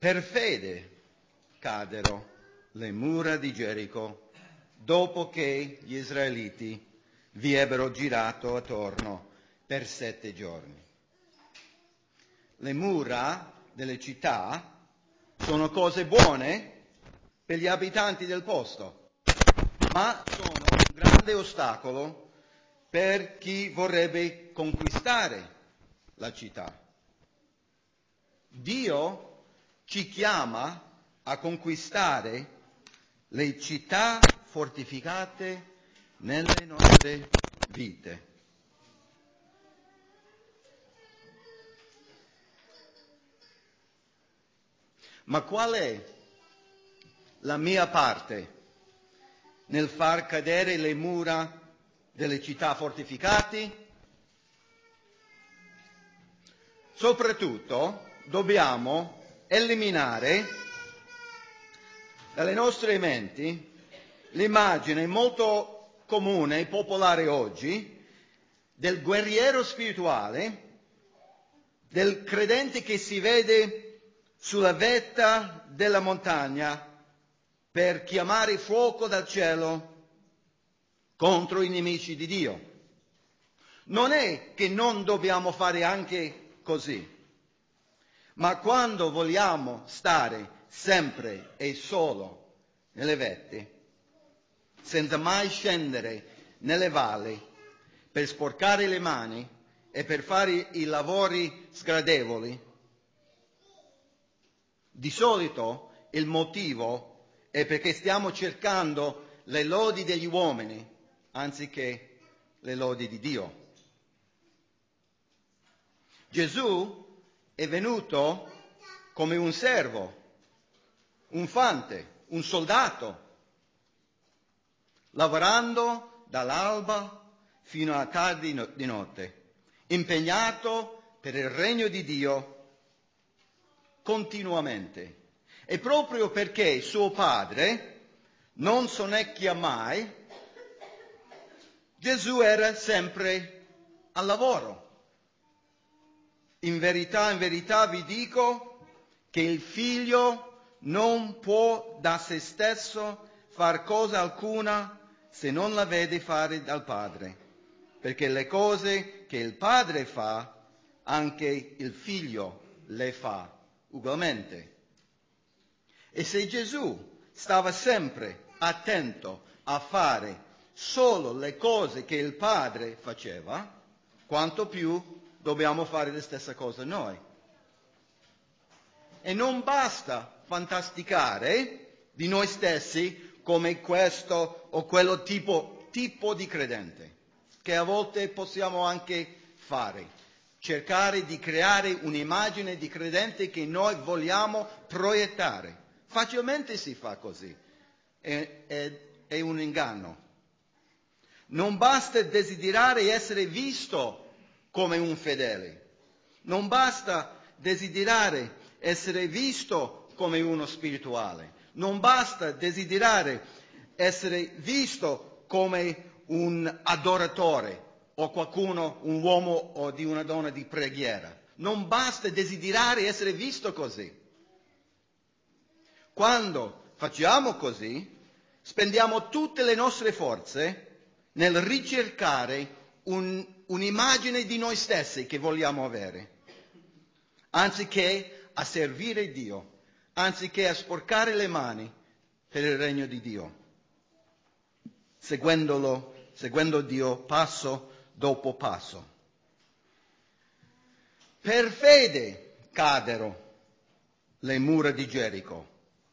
Per fede cadero le mura di Gerico dopo che gli israeliti vi ebbero girato attorno per 7 giorni. Le mura delle città sono cose buone per gli abitanti del posto, ma sono un grande ostacolo per chi vorrebbe conquistare la città. Dio ci chiama a conquistare le città fortificate nelle nostre vite. Ma qual è la mia parte nel far cadere le mura delle città fortificate? Soprattutto dobbiamo eliminare dalle nostre menti l'immagine molto comune e popolare oggi del guerriero spirituale, del credente che si vede sulla vetta della montagna per chiamare fuoco dal cielo contro i nemici di Dio. Non è che non dobbiamo fare anche così, ma quando vogliamo stare sempre e solo nelle vette, senza mai scendere nelle valli per sporcare le mani e per fare i lavori sgradevoli, di solito il motivo è perché stiamo cercando le lodi degli uomini anziché le lodi di Dio. Gesù è venuto come un servo, un fante, un soldato, lavorando dall'alba fino a tardi di notte, impegnato per il regno di Dio continuamente. E proprio perché suo padre non sonnecchia mai, Gesù era sempre al lavoro. In verità vi dico che il figlio non può da se stesso far cosa alcuna se non la vede fare dal padre, perché le cose che il padre fa, anche il figlio le fa ugualmente. E se Gesù stava sempre attento a fare solo le cose che il padre faceva, quanto più dobbiamo fare la stessa cosa noi. E non basta fantasticare di noi stessi come questo o quello tipo di credente, che a volte possiamo anche fare. Cercare di creare un'immagine di credente che noi vogliamo proiettare. Facilmente si fa così. È un inganno. Non basta desiderare essere visto come un fedele. Non basta desiderare essere visto come uno spirituale. Non basta desiderare essere visto come un adoratore o qualcuno, un uomo o di una donna di preghiera. Non basta desiderare essere visto così. Quando facciamo così, spendiamo tutte le nostre forze nel ricercare un'immagine di noi stessi che vogliamo avere, anziché a servire Dio, anziché a sporcare le mani per il regno di Dio, seguendo Dio passo dopo passo. Per fede cadero le mura di Gerico,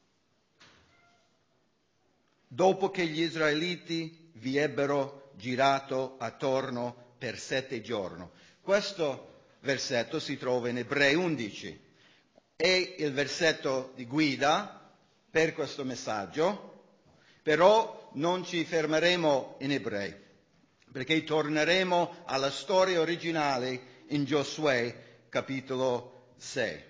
dopo che gli israeliti vi ebbero girato attorno per 7 giorni. Questo versetto si trova in Ebrei 11, è il versetto di guida per questo messaggio, però non ci fermeremo in Ebrei, perché torneremo alla storia originale in Giosuè capitolo 6.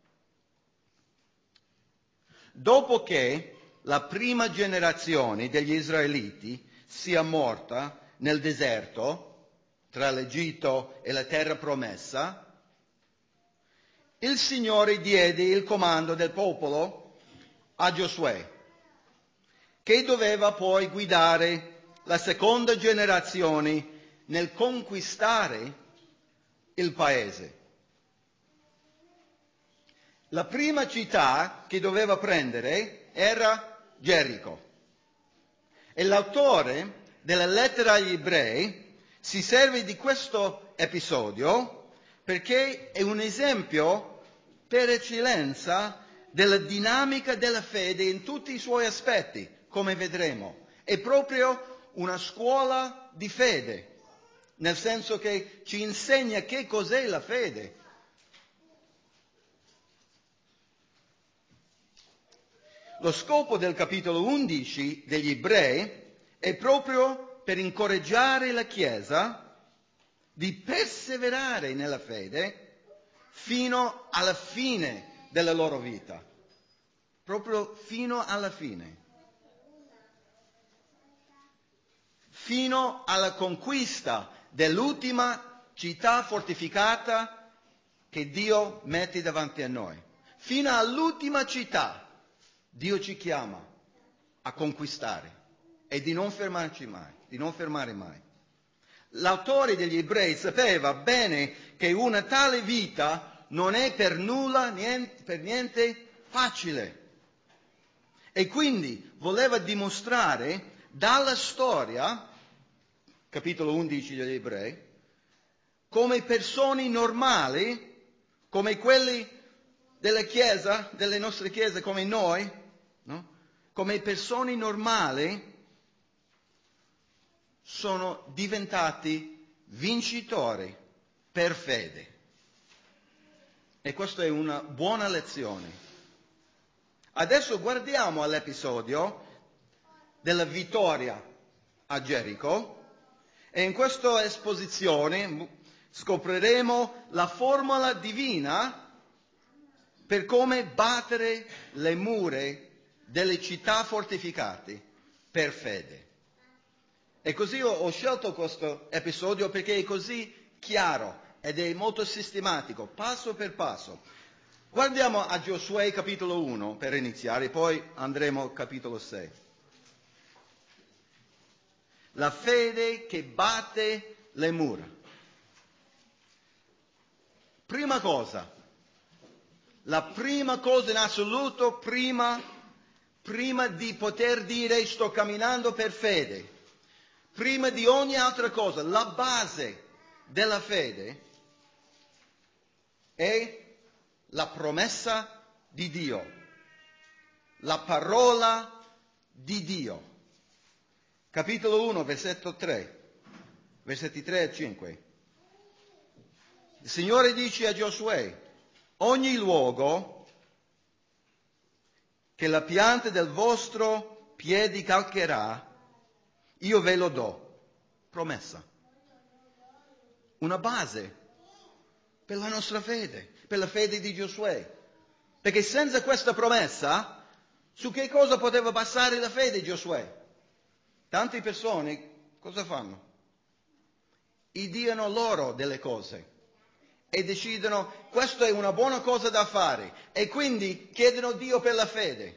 Dopo che la prima generazione degli israeliti sia morta nel deserto, tra l'Egitto e la terra promessa, il Signore diede il comando del popolo a Giosuè, che doveva poi guidare la seconda generazione nel conquistare il paese. La prima città che doveva prendere era Gerico. E l'autore della lettera agli ebrei si serve di questo episodio perché è un esempio per eccellenza della dinamica della fede in tutti i suoi aspetti, come vedremo. È proprio una scuola di fede, nel senso che ci insegna che cos'è la fede. Lo scopo del capitolo 11 degli Ebrei è proprio per incoraggiare la Chiesa di perseverare nella fede fino alla fine della loro vita, proprio fino alla fine, fino alla conquista dell'ultima città fortificata che Dio mette davanti a noi. Fino all'ultima città Dio ci chiama a conquistare e di non fermarci mai, di non fermare mai. L'autore degli Ebrei sapeva bene che una tale vita non è per nulla, per niente facile. E quindi voleva dimostrare dalla storia, capitolo 11 degli Ebrei, come persone normali, come quelli della Chiesa, delle nostre chiese, come noi, no? Come persone normali sono diventati vincitori per fede. E questa è una buona lezione. Adesso guardiamo all'episodio della vittoria a Gerico e in questa esposizione scopriremo la formula divina per come battere le mura delle città fortificate per fede. E così ho scelto questo episodio perché è così chiaro ed è molto sistematico, passo per passo. Guardiamo a Giosuè capitolo 1 per iniziare, poi andremo al capitolo 6. La fede che batte le mura. Prima cosa, la prima cosa in assoluto, prima di poter dire sto camminando per fede, prima di ogni altra cosa, la base della fede è la promessa di Dio, la parola di Dio. Capitolo 1, versetto 3, versetti 3 e 5. Il Signore dice a Giosuè: ogni luogo che la pianta del vostro piede calcherà, io ve lo do. Promessa. Una base per la nostra fede, per la fede di Giosuè. Perché senza questa promessa, su che cosa poteva basare la fede di Giosuè? Tante persone cosa fanno? Iddiano loro delle cose e decidono questa è una buona cosa da fare e quindi chiedono a Dio per la fede.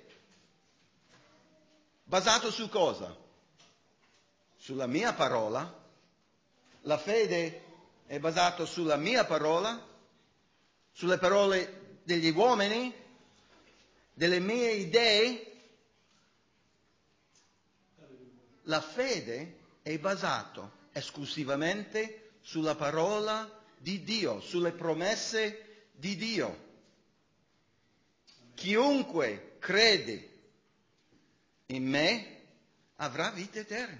Basato su cosa? Sulla mia parola? La fede è basata sulla mia parola? Sulle parole degli uomini? Delle mie idee? La fede è basata esclusivamente sulla parola di Dio, sulle promesse di Dio. Chiunque crede in me avrà vita eterna.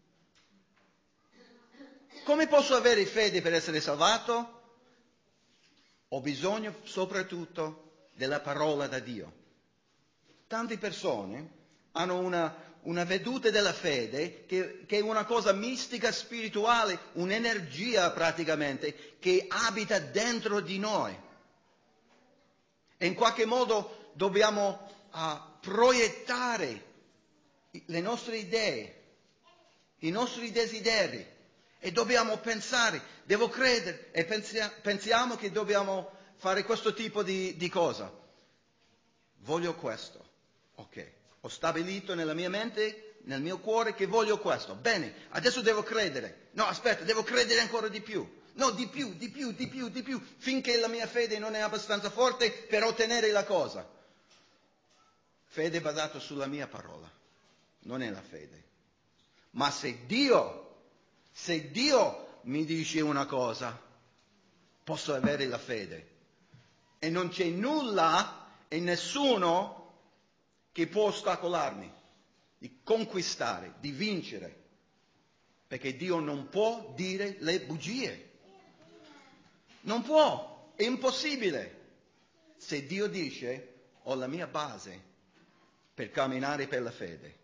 Come posso avere fede per essere salvato? Ho bisogno soprattutto della parola da Dio. Tante persone hanno una veduta della fede che è una cosa mistica, spirituale, un'energia praticamente che abita dentro di noi. E in qualche modo dobbiamo proiettare le nostre idee, i nostri desideri e dobbiamo pensare, devo credere e pensiamo che dobbiamo fare questo tipo di cosa. Voglio questo. Ok, ho stabilito nella mia mente, nel mio cuore che voglio questo. Bene, adesso devo credere. No, aspetta, devo credere ancora di più. No, di più, finché la mia fede non è abbastanza forte per ottenere la cosa. Fede basata sulla mia parola, non è la fede. Ma se Dio mi dice una cosa, posso avere la fede. E non c'è nulla e nessuno che può ostacolarmi di conquistare, di vincere. Perché Dio non può dire le bugie. Non può, è impossibile. Se Dio dice, ho la mia base per camminare per la fede.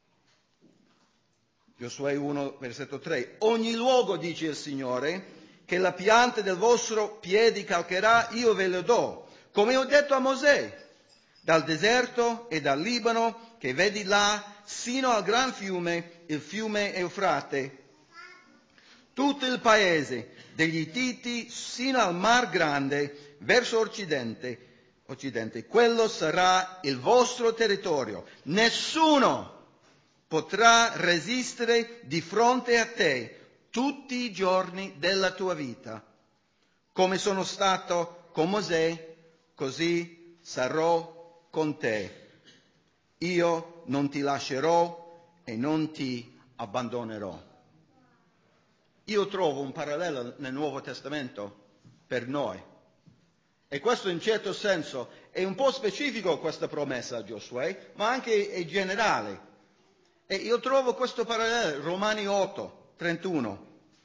Giosuè 1, versetto 3. Ogni luogo, dice il Signore, che la pianta del vostro piede calcherà, io ve lo do. Come ho detto a Mosè, dal deserto e dal Libano, che vedi là, sino al gran fiume, il fiume Eufrate, tutto il paese degli Ittiti, sino al Mar Grande, verso occidente, quello sarà il vostro territorio. Nessuno potrà resistere di fronte a te tutti i giorni della tua vita. Come sono stato con Mosè, così sarò con te. Io non ti lascerò e non ti abbandonerò. Io trovo un parallelo nel Nuovo Testamento per noi. E questo in certo senso è un po' specifico questa promessa a Giosuè, ma anche è generale. E io trovo questo parallelo, Romani 8, 31.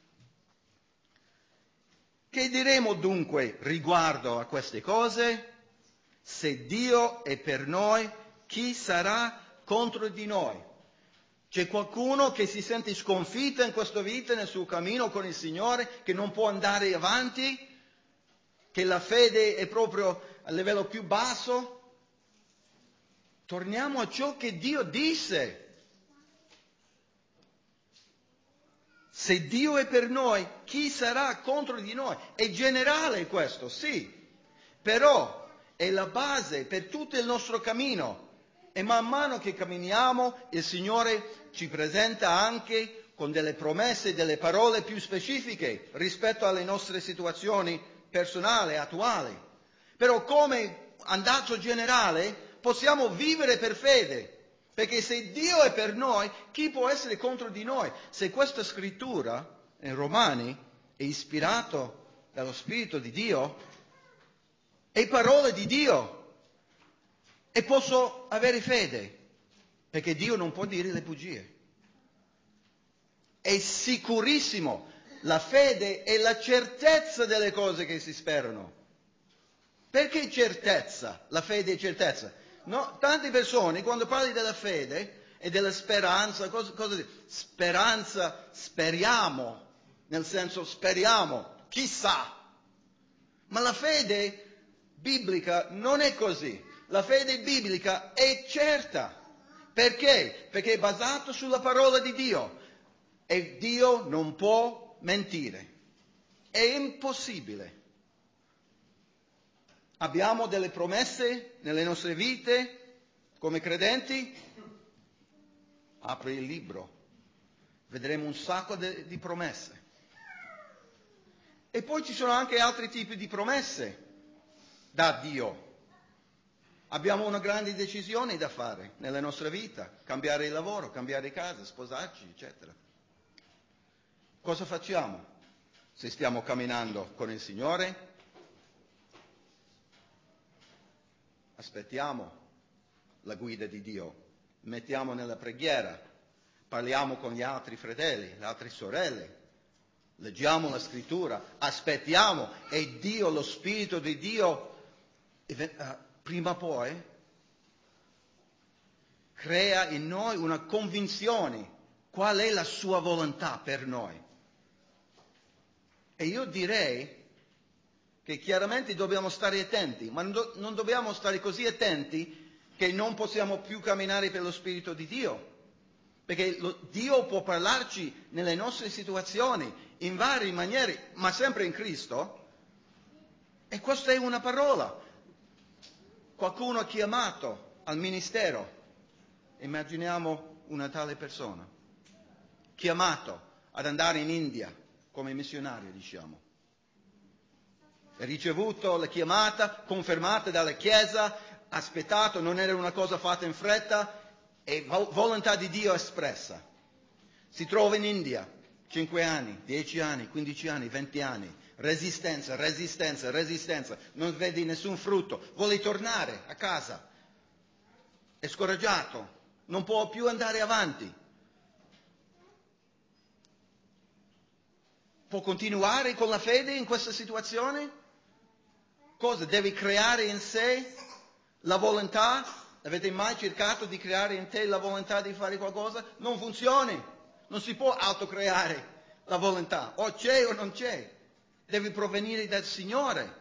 Che diremo dunque riguardo a queste cose? Se Dio è per noi, chi sarà contro di noi? C'è qualcuno che si sente sconfitto in questa vita, nel suo cammino con il Signore, che non può andare avanti, che la fede è proprio a livello più basso? Torniamo a ciò che Dio disse. Se Dio è per noi, chi sarà contro di noi? È generale questo, sì, però è la base per tutto il nostro cammino. E man mano che camminiamo, il Signore ci presenta anche con delle promesse, delle parole più specifiche rispetto alle nostre situazioni personali, attuali. Però come andato generale possiamo vivere per fede. Perché se Dio è per noi, chi può essere contro di noi? Se questa scrittura, in Romani, è ispirato dallo Spirito di Dio, è parola di Dio, e posso avere fede, perché Dio non può dire le bugie. È sicurissimo, la fede è la certezza delle cose che si sperano. Perché certezza? La fede è certezza. No, tante persone, quando parli della fede e della speranza, speranza, speriamo, nel senso speriamo, chissà. Ma la fede biblica non è così. La fede biblica è certa. Perché? Perché è basata sulla parola di Dio. E Dio non può mentire. È impossibile. Abbiamo delle promesse nelle nostre vite come credenti? Apri il libro, vedremo un sacco di promesse. E poi ci sono anche altri tipi di promesse da Dio. Abbiamo una grande decisione da fare nella nostra vita, cambiare il lavoro, cambiare casa, sposarci, eccetera. Cosa facciamo se stiamo camminando con il Signore? Aspettiamo la guida di Dio, mettiamo nella preghiera, parliamo con gli altri fratelli, le altre sorelle, leggiamo la scrittura, aspettiamo e Dio, lo Spirito di Dio, prima o poi crea in noi una convinzione qual è la sua volontà per noi. E io direi che chiaramente dobbiamo stare attenti, ma non dobbiamo stare così attenti che non possiamo più camminare per lo Spirito di Dio. Perché Dio può parlarci nelle nostre situazioni in varie maniere, ma sempre in Cristo. E questa è una parola. Qualcuno ha chiamato al ministero. Immaginiamo una tale persona, chiamato ad andare in India come missionario, diciamo. Ha ricevuto la chiamata, confermata dalla Chiesa, aspettato, non era una cosa fatta in fretta, e volontà di Dio espressa. Si trova in India, 5 anni, 10 anni, 15 anni, 20 anni, resistenza, non vede nessun frutto, vuole tornare a casa, è scoraggiato, non può più andare avanti. Può continuare con la fede in questa situazione? Cosa? Deve creare in sé la volontà? Avete mai cercato di creare in te la volontà di fare qualcosa? Non funziona. Non si può autocreare la volontà. O c'è o non c'è. Deve provenire dal Signore.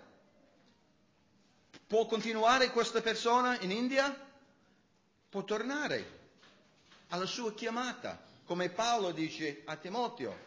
Può continuare questa persona in India? Può tornare alla sua chiamata, come Paolo dice a Timoteo.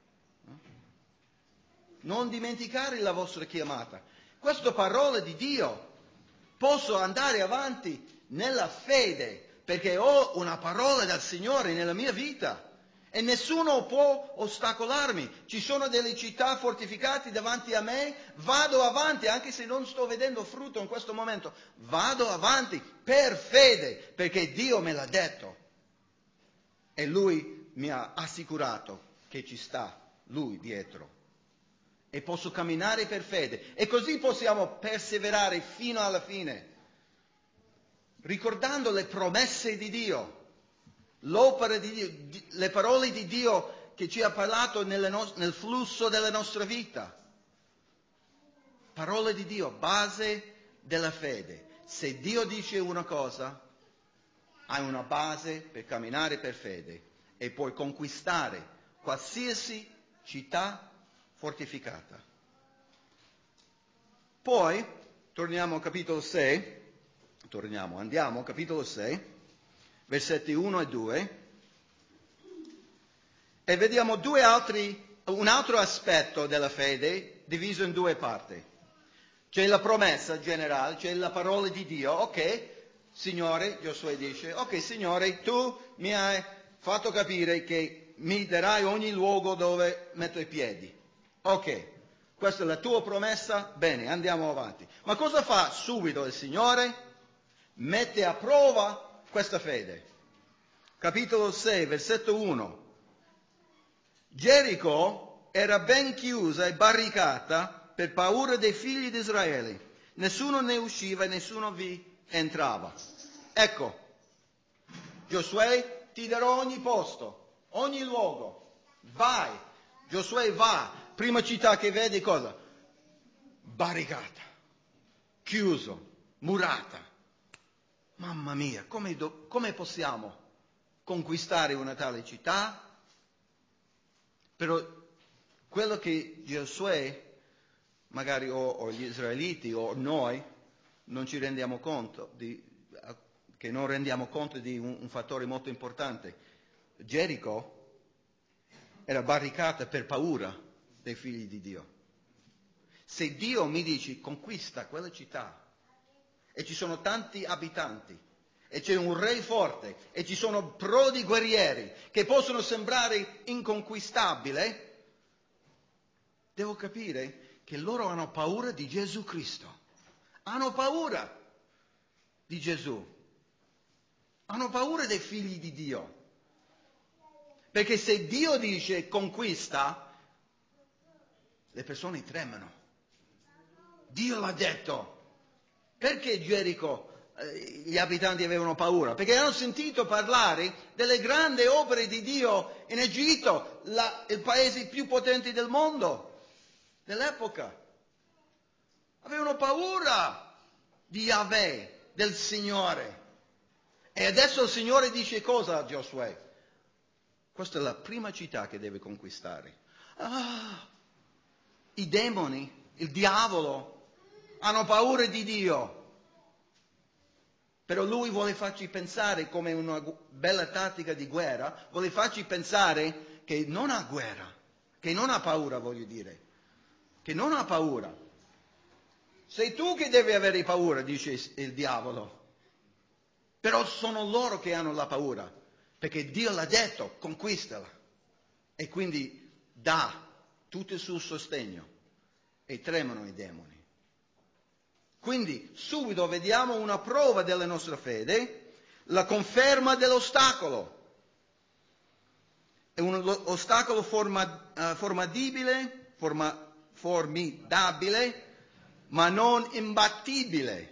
Non dimenticare la vostra chiamata. Questa parola di Dio. Posso andare avanti nella fede perché ho una parola dal Signore nella mia vita e nessuno può ostacolarmi. Ci sono delle città fortificate davanti a me, vado avanti anche se non sto vedendo frutto in questo momento. Vado avanti per fede perché Dio me l'ha detto e Lui mi ha assicurato che ci sta Lui dietro. E posso camminare per fede. E così possiamo perseverare fino alla fine, ricordando le promesse di Dio, l'opera di Dio, le parole di Dio che ci ha parlato nel flusso della nostra vita. Parole di Dio, base della fede. Se Dio dice una cosa, hai una base per camminare per fede e puoi conquistare qualsiasi città fortificata. Poi andiamo capitolo 6, versetti 1 e 2, e vediamo un altro aspetto della fede diviso in due parti. C'è la promessa generale, c'è la parola di Dio, ok, Signore, Giosuè dice, ok Signore, tu mi hai fatto capire che mi darai ogni luogo dove metto i piedi. Ok, questa è la tua promessa, bene, andiamo avanti. Ma cosa fa subito il Signore? Mette a prova questa fede. Capitolo 6, versetto 1. Gerico era ben chiusa e barricata per paura dei figli di Israele. Nessuno ne usciva e nessuno vi entrava. Ecco, Giosuè, ti darò ogni posto, ogni luogo. Vai. Giosuè va. Prima città che vedi cosa? Barricata, chiuso, murata. Mamma mia, come possiamo conquistare una tale città? Però quello che Giosuè, magari o gli israeliti o noi, non ci rendiamo conto che non rendiamo conto di un fattore molto importante. Gerico era barricata per paura dei figli di Dio. Se Dio mi dice conquista quella città e ci sono tanti abitanti e c'è un re forte e ci sono prodi guerrieri che possono sembrare inconquistabili, devo capire che loro hanno paura di Gesù Cristo. Hanno paura di Gesù. Hanno paura dei figli di Dio. Perché se Dio dice conquista, le persone tremano. Dio l'ha detto. Perché Gerico, gli abitanti avevano paura? Perché hanno sentito parlare delle grandi opere di Dio in Egitto, il paese più potente del mondo, dell'epoca. Avevano paura di Yahweh, del Signore. E adesso il Signore dice cosa a Giosuè? Questa è la prima città che deve conquistare. I demoni, il diavolo, hanno paura di Dio. Però lui vuole farci pensare, come una bella tattica di guerra, vuole farci pensare che non ha guerra, che non ha paura, voglio dire, che non ha paura. sei tu che devi avere paura, dice il diavolo. Però sono loro che hanno la paura, perché Dio l'ha detto, conquistala. E quindi dà tutto il suo sostegno e tremano i demoni. Quindi subito vediamo una prova della nostra fede, la conferma dell'ostacolo. È un ostacolo formidabile, ma non imbattibile.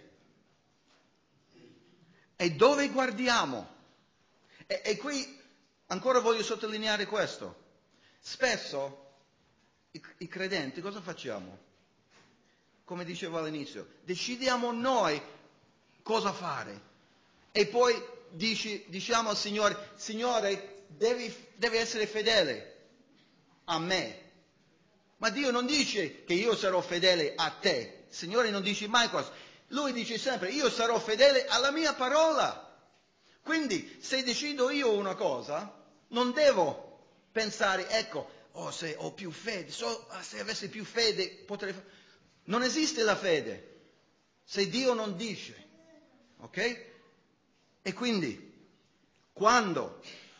E dove guardiamo? E qui ancora voglio sottolineare questo. Spesso i credenti cosa facciamo? Come dicevo all'inizio, decidiamo noi cosa fare. E poi diciamo al Signore, Signore, devi essere fedele a me. Ma Dio non dice che io sarò fedele a te. Il Signore non dice mai questo. Lui dice sempre, io sarò fedele alla mia parola. Quindi, se decido io una cosa, non devo pensare, ecco, se ho più fede, se avessi più fede potrei fare. Non esiste la fede se Dio non dice, ok? E quindi, quando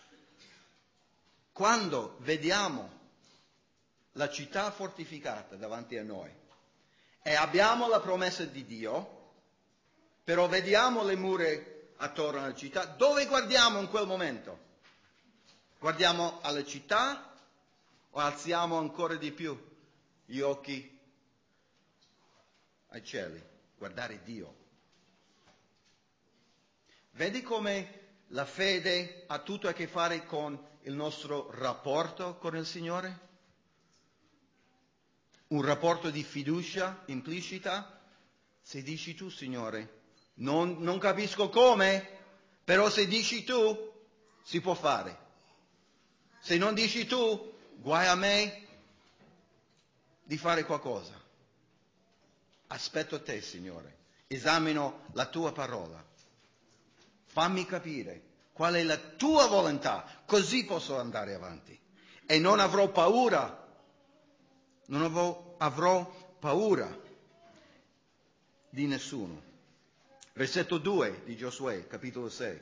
vediamo la città fortificata davanti a noi e abbiamo la promessa di Dio, però vediamo le mura attorno alla città, dove guardiamo in quel momento? Guardiamo alla città o alziamo ancora di più gli occhi ai cieli? Guardare Dio. Vedi come la fede ha tutto a che fare con il nostro rapporto con il Signore? Un rapporto di fiducia implicita? Se dici tu, Signore, non capisco come, però se dici tu, si può fare. Se non dici tu, guai a me di fare qualcosa. Aspetto te, Signore. Esamino la tua parola. Fammi capire qual è la tua volontà, così posso andare avanti. E non avrò paura. Non avrò paura di nessuno. Versetto 2 di Giosuè, capitolo 6.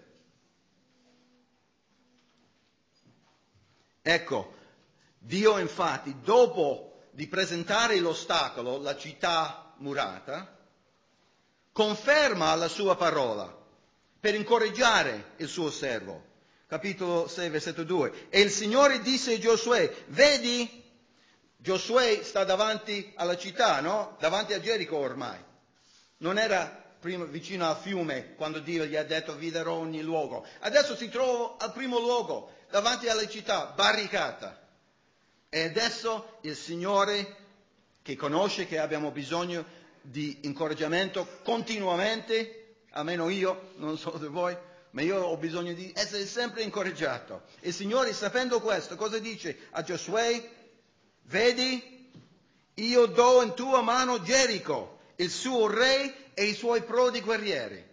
Ecco, Dio infatti, dopo di presentare l'ostacolo, la città murata, conferma la sua parola per incoraggiare il suo servo. Capitolo 6, versetto 2. E il Signore disse a Giosuè, vedi, Giosuè sta davanti alla città, no? Davanti a Gerico ormai. Non era prima vicino al fiume quando Dio gli ha detto vi darò ogni luogo. Adesso si trova al primo luogo, davanti alla città, barricata. E adesso il Signore, che conosce che abbiamo bisogno di incoraggiamento continuamente, almeno io, non so di voi, ma io ho bisogno di essere sempre incoraggiato. Il Signore, sapendo questo, cosa dice a Giosuè? Vedi, io do in tua mano Gerico, il suo re e i suoi prodi guerrieri.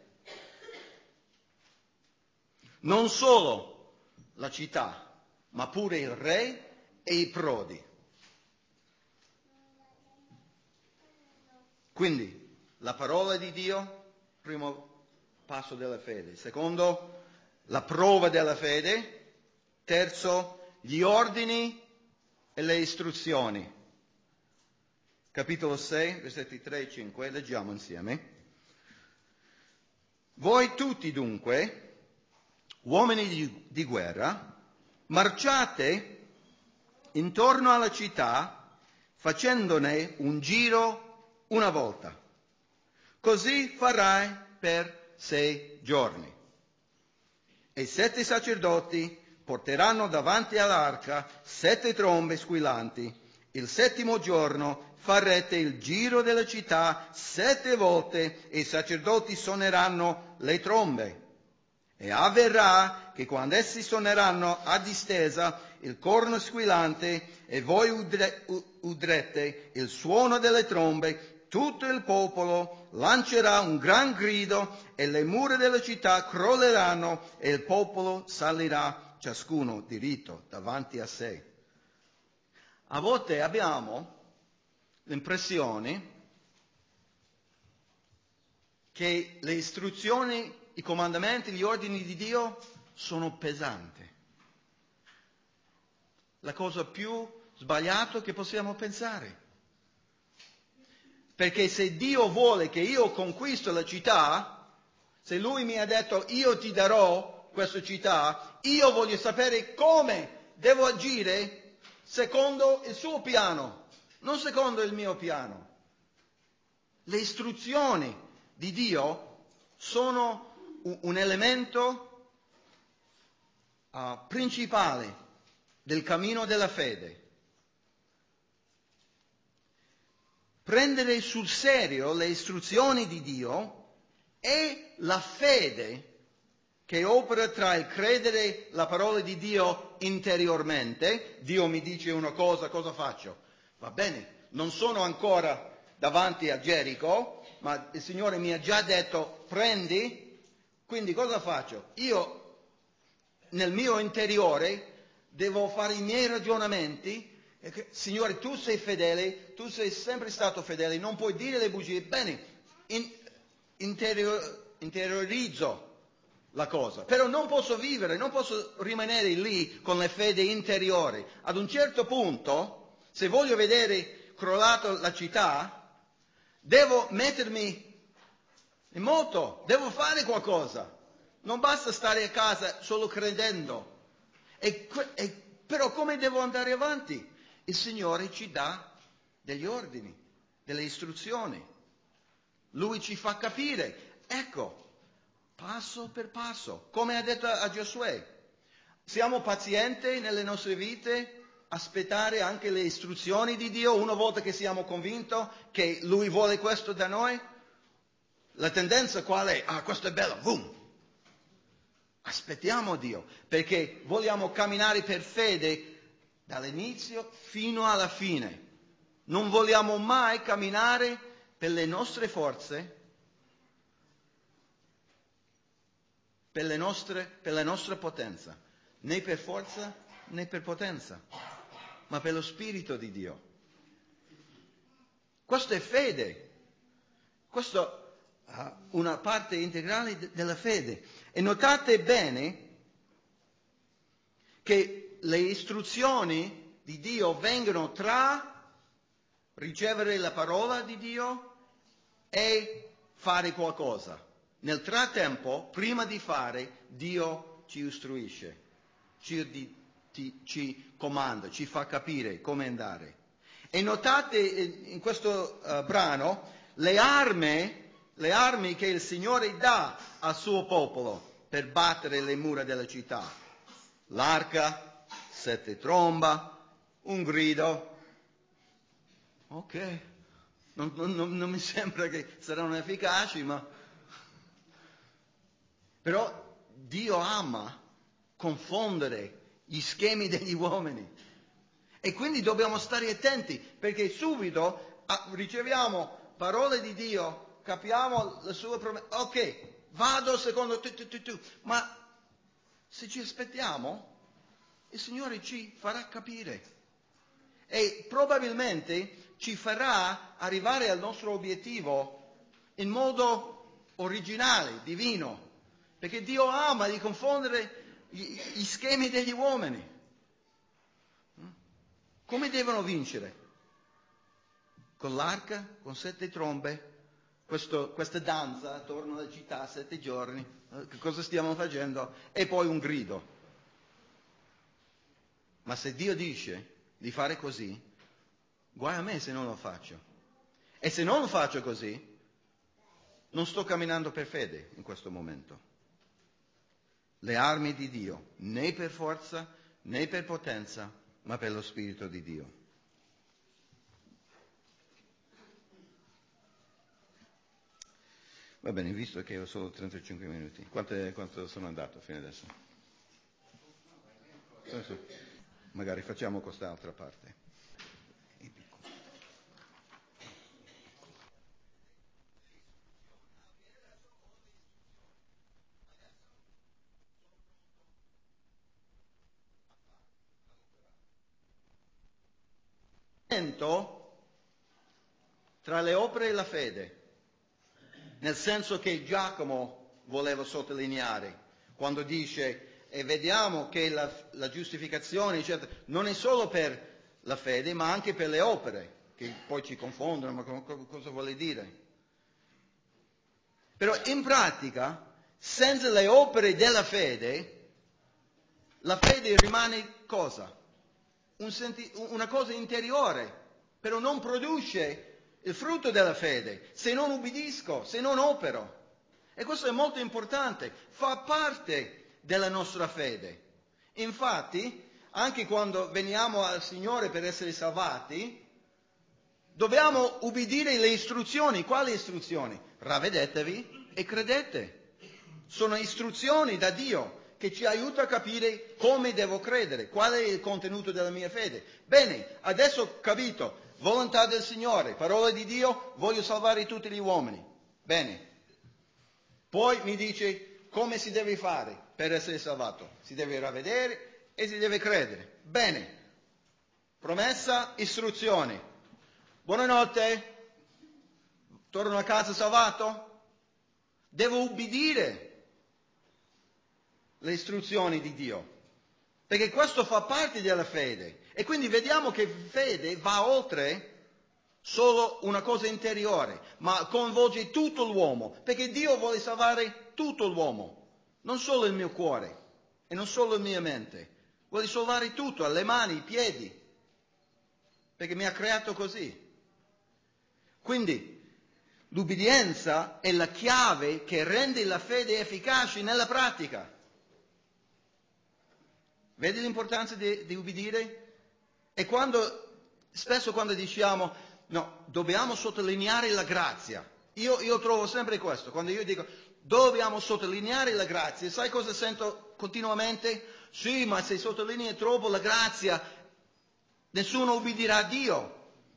Non solo la città, ma pure il re e i prodi. Quindi, la parola di Dio, primo passo della fede. Secondo, la prova della fede. Terzo, gli ordini e le istruzioni. Capitolo 6, versetti 3 e 5, leggiamo insieme. Voi tutti dunque, uomini di guerra, marciate intorno alla città facendone un giro una volta. Così farai per 6 giorni. E 7 sacerdoti porteranno davanti all'arca 7 trombe squillanti. Il 7° giorno farete il giro della città 7 volte e i sacerdoti suoneranno le trombe. E avverrà che quando essi suoneranno a distesa il corno squillante e voi udrete il suono delle trombe, tutto il popolo lancerà un gran grido e le mura della città crolleranno e il popolo salirà ciascuno diritto davanti a sé. A volte abbiamo l'impressione che le istruzioni, i comandamenti, gli ordini di Dio sono pesanti. La cosa più sbagliata che possiamo pensare. Perché se Dio vuole che io conquisto la città, se Lui mi ha detto io ti darò questa città, io voglio sapere come devo agire secondo il suo piano, non secondo il mio piano. Le istruzioni di Dio sono un elemento principale del cammino della fede. Prendere sul serio le istruzioni di Dio è la fede che opera tra il credere la parola di Dio interiormente. Dio mi dice una cosa, cosa faccio? Va bene, non sono ancora davanti a Gerico, ma il Signore mi ha già detto prendi, quindi cosa faccio? Io nel mio interiore devo fare i miei ragionamenti. Signore, tu sei fedele, tu sei sempre stato fedele, non puoi dire le bugie. Bene, interiorizzo la cosa, però non posso vivere, non posso rimanere lì con la fede interiore. Ad un certo punto, se voglio vedere crollata la città, devo mettermi in moto, devo fare qualcosa. Non basta stare a casa solo credendo. Però come devo andare avanti? Il Signore ci dà degli ordini, delle istruzioni. Lui ci fa capire, ecco, passo per passo, come ha detto a Giosuè. Siamo pazienti nelle nostre vite, aspettare anche le istruzioni di Dio una volta che siamo convinti che Lui vuole questo da noi. La tendenza qual è? Ah, questo è bello, boom! Aspettiamo Dio, perché vogliamo camminare per fede dall'inizio fino alla fine. Non vogliamo mai camminare per le nostre forze, per la nostra potenza, né per forza né per potenza, ma per lo Spirito di Dio. Questa è fede, questa è una parte integrale della fede. E notate bene che le istruzioni di Dio vengono tra ricevere la parola di Dio e fare qualcosa. Nel frattempo, prima di fare, Dio ci istruisce, ci comanda, ci fa capire come andare. E notate in questo brano le armi che il Signore dà al suo popolo per battere le mura della città. L'arca, 7 tromba, un grido. Ok, non mi sembra che saranno efficaci, ma... Però Dio ama confondere gli schemi degli uomini. E quindi dobbiamo stare attenti, perché subito riceviamo parole di Dio, capiamo la sua promessa. Ok, vado secondo tu. Ma se ci aspettiamo, il Signore ci farà capire. E probabilmente ci farà arrivare al nostro obiettivo in modo originale, divino, perché Dio ama di confondere gli schemi degli uomini. Come devono vincere? Con l'arca, con 7 trombe, questa danza attorno alla città 7 giorni, che cosa stiamo facendo? E poi un grido. Ma se Dio dice di fare così, guai a me se non lo faccio. E se non lo faccio così, non sto camminando per fede in questo momento. Le armi di Dio, né per forza né per potenza, ma per lo Spirito di Dio. Va bene, visto che ho solo 35 minuti, quanto sono andato fino adesso? Magari facciamo quest'altra parte. Tra le opere e la fede. nel senso che Giacomo voleva sottolineare quando dice e vediamo che la giustificazione eccetera, non è solo per la fede ma anche per le opere, che poi ci confondono, ma cosa vuole dire? Però in pratica, senza le opere della fede, la fede rimane cosa? Una cosa interiore, però non produce il frutto della fede, se non ubbidisco, se non opero. E questo è molto importante, fa parte della nostra fede. Infatti, anche quando veniamo al Signore per essere salvati, dobbiamo ubbidire le istruzioni. Quali istruzioni? Ravvedetevi e credete. Sono istruzioni da Dio che ci aiuta a capire come devo credere, qual è il contenuto della mia fede. Bene, adesso ho capito, volontà del Signore, parola di Dio, voglio salvare tutti gli uomini. Bene. Poi mi dice come si deve fare per essere salvato. Si deve ravvedere e si deve credere. Bene. Promessa, istruzioni. Buonanotte. Torno a casa salvato? Devo ubbidire le istruzioni di Dio, perché questo fa parte della fede. E quindi vediamo che fede va oltre solo una cosa interiore, ma coinvolge tutto l'uomo, perché Dio vuole salvare tutto l'uomo, non solo il mio cuore e non solo la mia mente, vuole salvare tutto, le mani, i piedi, perché mi ha creato così. Quindi l'ubbidienza è la chiave che rende la fede efficace nella pratica. Vedi l'importanza di ubbidire? E spesso quando diciamo, no, dobbiamo sottolineare la grazia. Io trovo sempre questo, quando io dico, dobbiamo sottolineare la grazia, sai cosa sento continuamente? Sì, ma se sottolinei troppo la grazia, nessuno ubbidirà a Dio.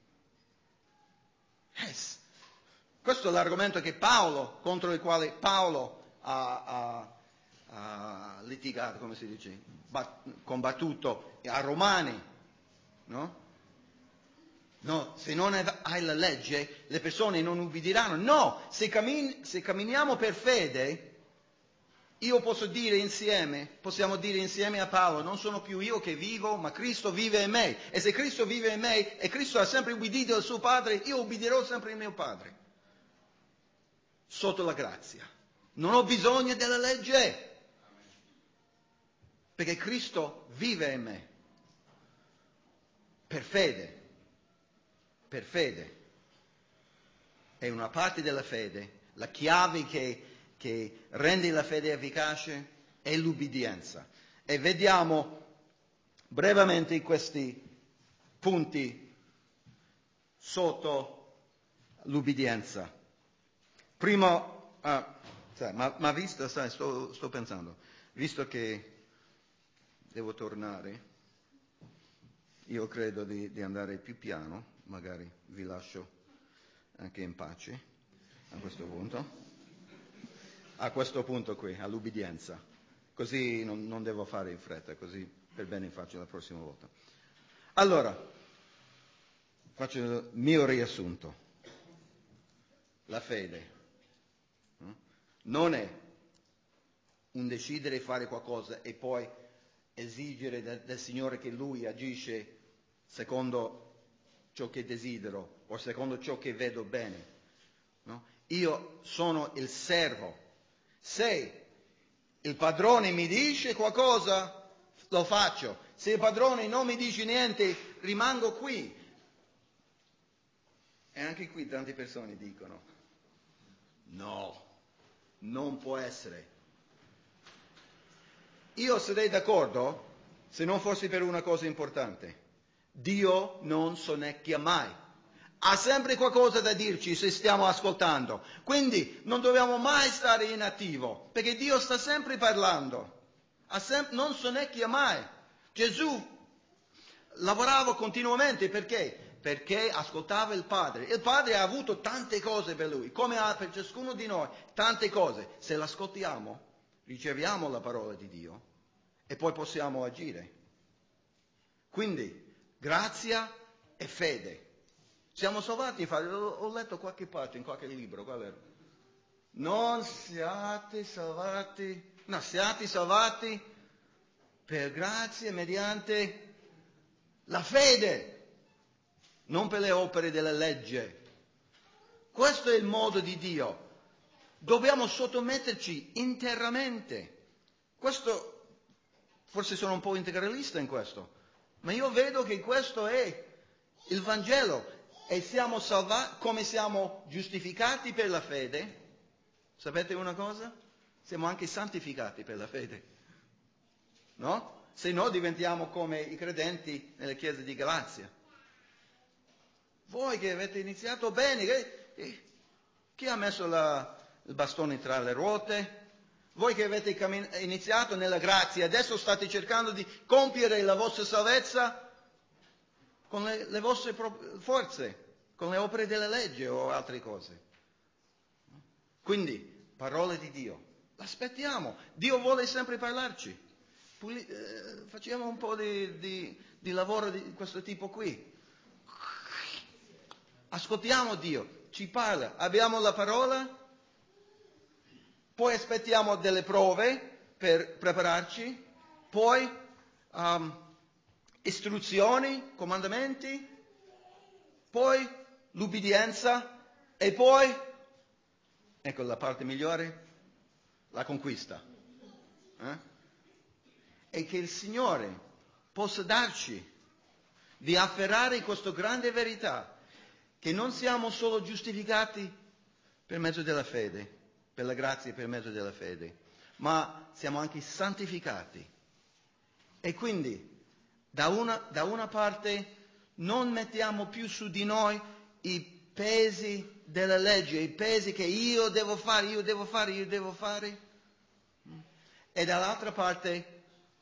Yes. Questo è l'argomento contro il quale Paolo ha litigato, come si dice, combattuto a Romani, no? No, se non hai la legge, le persone non ubbidiranno. No, se camminiamo per fede, possiamo dire insieme a Paolo, non sono più io che vivo, ma Cristo vive in me. E se Cristo vive in me e Cristo ha sempre ubbidito il suo Padre, io ubbidirò sempre il mio Padre. Sotto la grazia. Non ho bisogno della legge. Perché Cristo vive in me. Per fede. Per fede. È una parte della fede. La chiave che rende la fede efficace è l'ubbidienza. E vediamo brevemente questi punti sotto l'ubbidienza. Primo, ma visto, sto pensando, visto che devo tornare, io credo di andare più piano, magari vi lascio anche in pace a questo punto qui, all'ubbidienza, così non devo fare in fretta, così per bene faccio la prossima volta. Allora, faccio il mio riassunto. La fede non è un decidere di fare qualcosa e poi esigere del Signore che Lui agisce secondo ciò che desidero o secondo ciò che vedo bene. No? Io sono il servo. Se il padrone mi dice qualcosa, lo faccio. Se il padrone non mi dice niente, rimango qui. E anche qui tante persone dicono, no, non può essere. Io sarei d'accordo se non fosse per una cosa importante. Dio non sonnecchia mai. Ha sempre qualcosa da dirci se stiamo ascoltando. Quindi non dobbiamo mai stare inattivo, perché Dio sta sempre parlando. Non sonnecchia mai. Gesù lavorava continuamente perché? Perché ascoltava il Padre. Il Padre ha avuto tante cose per lui, come ha per ciascuno di noi, tante cose. Se l'ascoltiamo, riceviamo la parola di Dio e poi possiamo agire. Quindi, grazia e fede. Siamo salvati, ho letto qualche parte in qualche libro, qual era? Non siate salvati, no, siate salvati per grazia mediante la fede, non per le opere della legge. Questo è il modo di Dio. Dobbiamo sottometterci interamente. Questo, forse sono un po' integralista in questo, ma io vedo che questo è il Vangelo. E siamo salvati, come siamo giustificati per la fede, sapete una cosa? Siamo anche santificati per la fede, no? Se no diventiamo come i credenti nelle chiese di Galazia. Voi che avete iniziato bene, chi ha messo il bastone tra le ruote? Voi che avete iniziato nella grazia, adesso state cercando di compiere la vostra salvezza con le vostre forze, con le opere della legge o altre cose. Quindi, parole di Dio, aspettiamo. Dio vuole sempre parlarci. Facciamo un po' di lavoro di questo tipo qui. Ascoltiamo Dio, ci parla, abbiamo la parola, poi aspettiamo delle prove per prepararci, poi istruzioni, comandamenti, poi l'ubbidienza e poi, ecco la parte migliore, la conquista. E che il Signore possa darci di afferrare questa grande verità, che non siamo solo giustificati per mezzo della fede, per la grazia per mezzo della fede, ma siamo anche santificati. E quindi, da una parte, non mettiamo più su di noi i pesi della legge, i pesi che io devo fare, e dall'altra parte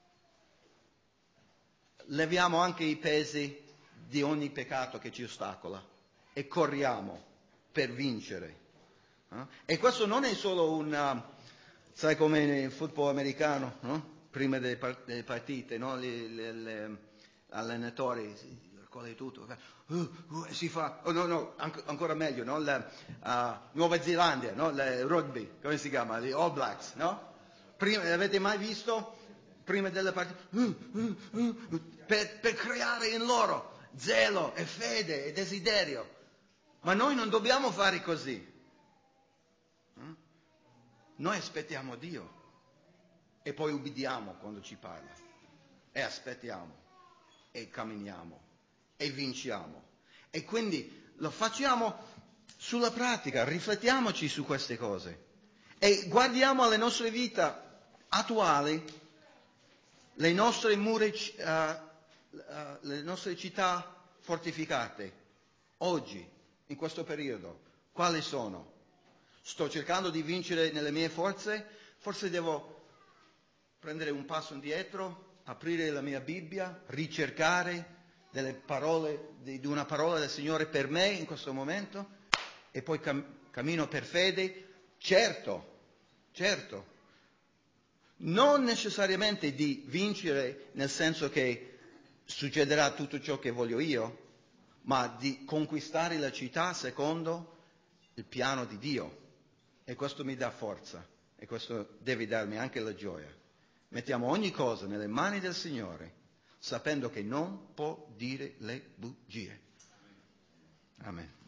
leviamo anche i pesi di ogni peccato che ci ostacola e corriamo per vincere. E questo non è solo sai come nel football americano, no? Prima delle partite, no? Gli allenatori si raccoglie tutto, si fa, ancora meglio, no? Nuova Zelanda, no? Il rugby, come si chiama? Gli All Blacks, no? Avete mai visto? Prima delle partite, per creare in loro zelo e fede e desiderio. Ma noi non dobbiamo fare così. Noi aspettiamo Dio e poi ubbidiamo quando ci parla e aspettiamo e camminiamo e vinciamo. E quindi lo facciamo sulla pratica, riflettiamoci su queste cose e guardiamo alle nostre vite attuali, le nostre le nostre città fortificate, oggi, in questo periodo, quali sono? Sto cercando di vincere nelle mie forze? Forse devo prendere un passo indietro, aprire la mia Bibbia, ricercare delle parole, di una parola del Signore per me in questo momento e poi cammino per fede? Certo. Non necessariamente di vincere nel senso che succederà tutto ciò che voglio io, ma di conquistare la città secondo il piano di Dio. E questo mi dà forza e questo deve darmi anche la gioia. Mettiamo ogni cosa nelle mani del Signore, sapendo che non può dire le bugie. Amen.